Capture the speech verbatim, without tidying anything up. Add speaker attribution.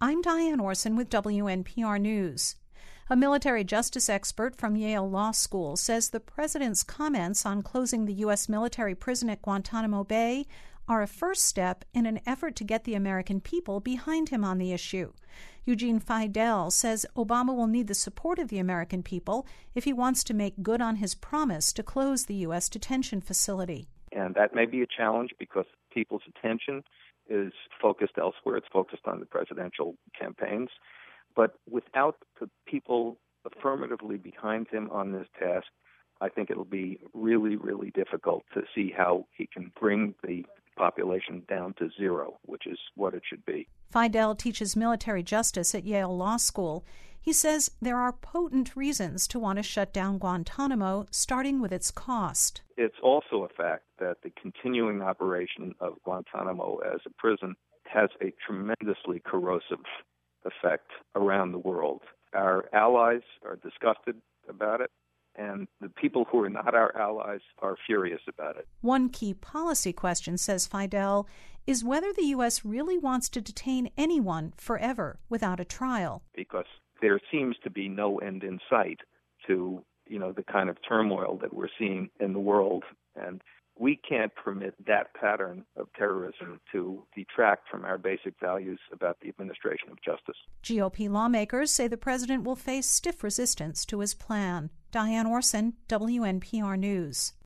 Speaker 1: I'm Diane Orson with W N P R News. A military justice expert from Yale Law School says the president's comments on closing the U S military prison at Guantanamo Bay are a first step in an effort to get the American people behind him on the issue. Eugene Fidel says Obama will need the support of the American people if he wants to make good on his promise to close the U S detention facility.
Speaker 2: And that may be a challenge because people's attention is focused elsewhere. It's focused on the presidential campaigns. But without the people affirmatively behind him on this task, I think it'll be really, really difficult to see how he can bring the population down to zero, which is what it should be.
Speaker 1: Fidel teaches military justice at Yale Law School. He says there are potent reasons to want to shut down Guantanamo, starting with its cost.
Speaker 2: It's also a fact that the continuing operation of Guantanamo as a prison has a tremendously corrosive effect around the world. Our allies are disgusted about it, and the people who are not our allies are furious about it.
Speaker 1: One key policy question, says Fidel, is whether the U S really wants to detain anyone forever without a trial.
Speaker 2: Because there seems to be no end in sight to, you know, the kind of turmoil that we're seeing in the world. And we can't permit that pattern of terrorism to detract from our basic values about the administration of justice.
Speaker 1: G O P lawmakers say the president will face stiff resistance to his plan. Diane Orson, W N P R News.